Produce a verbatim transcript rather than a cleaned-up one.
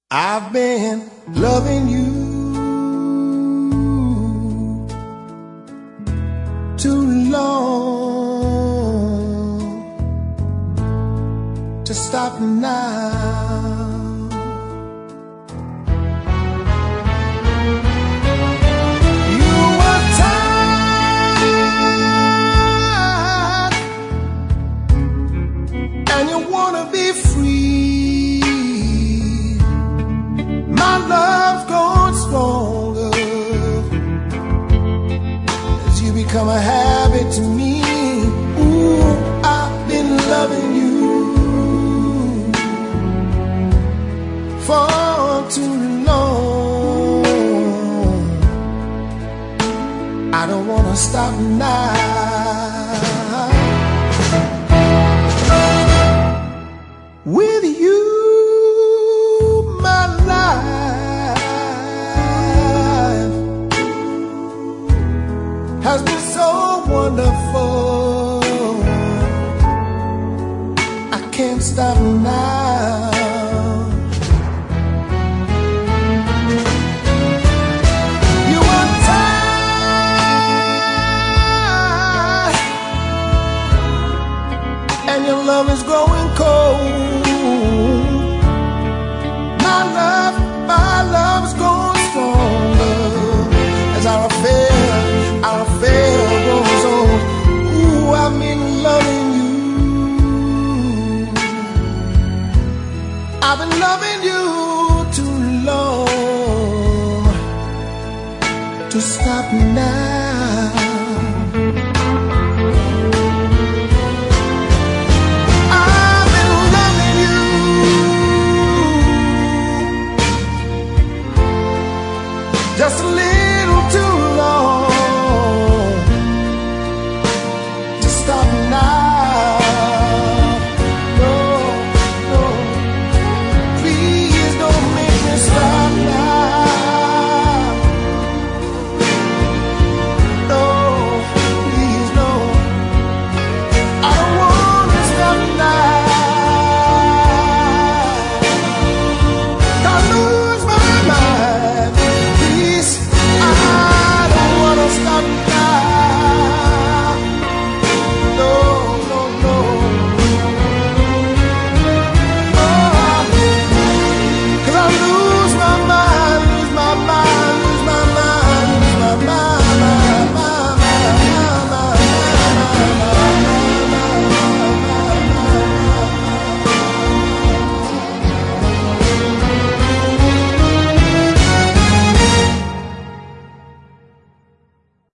I've been loving you too long to stop now. You were tired and you wanna be free. My love's grown stronger as you become a habit to me. Ooh, I've been loving you for too long. I don't wanna stop now. With you has been so wonderful. I can't stop now. You are tired and your love is growing cold. My love, my love is growing stronger as our affair Our affair goes on. Ooh, I've been loving you. I've been loving you too long to stop now.